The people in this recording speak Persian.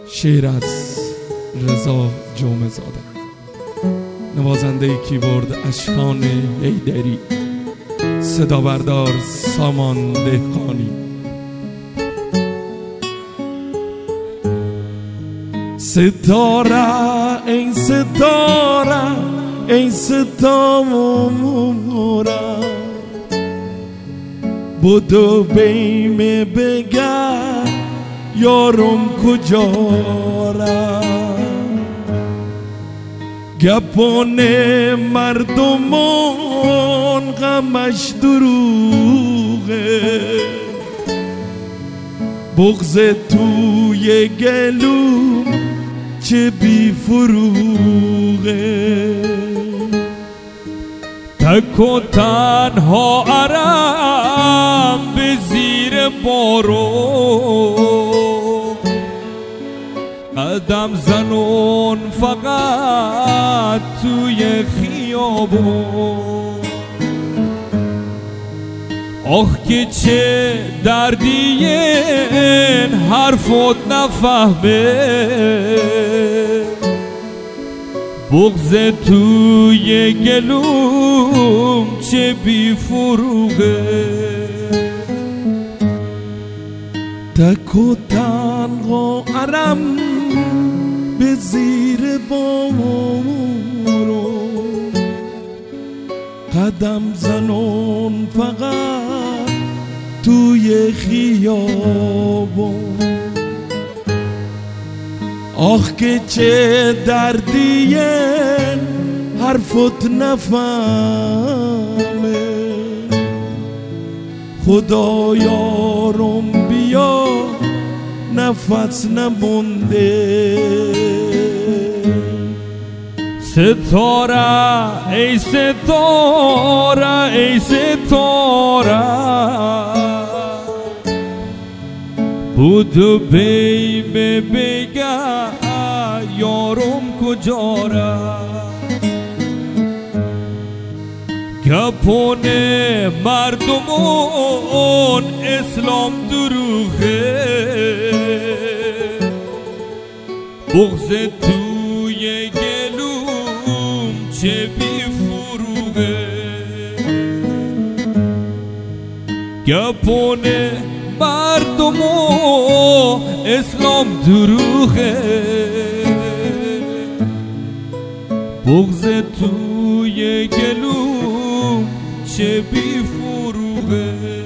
شعر از رضا جمعه زاده، نوازنده کیبورد اشکان حیدری، صدا بردار سامان دهقانی. ستاره ای ستاره ای ستاره، بدو بیم بگر یارم کجا را، گپان مردمان غمش دروغه، بغض توی گلوم چه بی فروغه، تک و تنها ارم به زیر بارون، قدم زنون فقط توی خیابون. آخ که چه دردی این حرفت نفهمه، بغض توی گلوم چه بی فروغه، تک و تنها ارم به زیر بارون، قدم زنون فقط توی خیابون. آخ که چه دردی حرفت نفهمه، خدا یارم بیا نفس نمونده. ستاره ای ستاره ای ستاره، بودو بیم بگه یارم کجا را، گپان مردمان اسلام دروغه، بغض توی گلوم چه بی فروغه، گپان مردمان اسلام دروغه، بغض توی گلوم چه بی فروغه.